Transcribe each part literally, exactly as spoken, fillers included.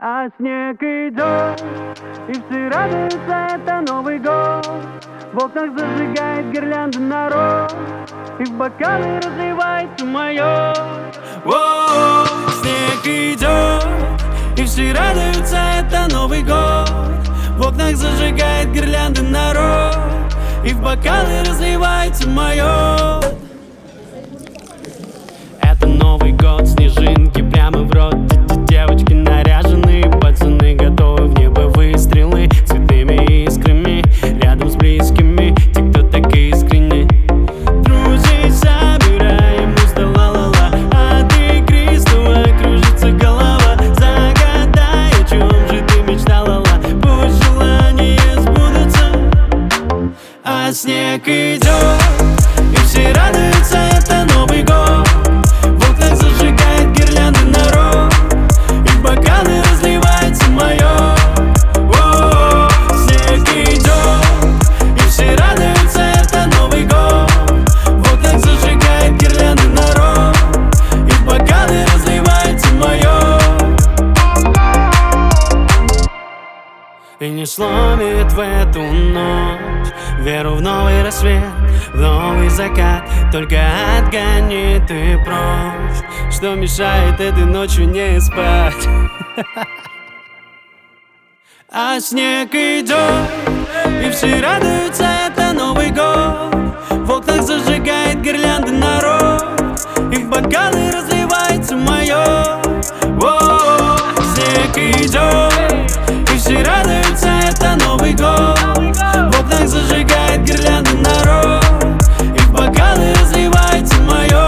А снег идет, и все радуются, это Новый год. В окнах зажигает гирлянды народ, и в бокалы разливается мое. Воу, снег идет, и все радуются, это Новый год. В окнах зажигает гирлянды народ, и в бокалы разливается мое. Это Новый год, снежинки прямо в рот. Девочки наряженные, пацаны готовы в небо выстрелы цветными искрами. Рядом с близкими, те, кто так искренне. Друзей собираем, музда ла-ла-ла. От игры снова кружится голова. Загадай, о чем же ты мечтала, ла. Пусть желания сбудутся. А снег идет, и все радуются, это Новый год. В окнах зажигает гирлянды народ, и в бокалы разливается мое. О, снег идет, и все радуются, это Новый год. В окнах зажигает гирлянды народ, и в бокалы разливается мое. И не сломит в эту ночь веру в новый рассвет, в новый закат. Только отгони ты прочь, что мешает этой ночью не спать. А снег идет, и все радуются, это Новый год. В окнах зажигает гирлянды народ, и в бокалы разливается мое. О, снег идет, и все радуются, это Новый год. В окнах зажигает гирлянды народ, и в бокалы разливается мое.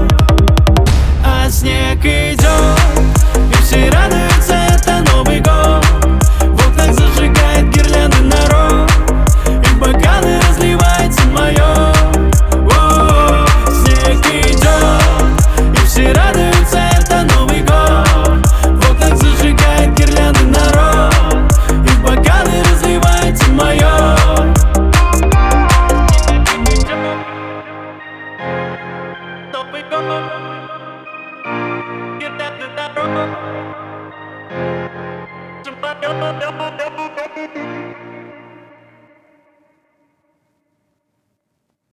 А снег идет, и все радуются, это Новый год. В окнах зажигает гирлянды народ, и в бокалы разливается мое. О, снег идет, и все радуются, это Новый год. В окнах зажигает гирлянды народ, и в бокалы разливается мое. Новый год, гирлянды народ,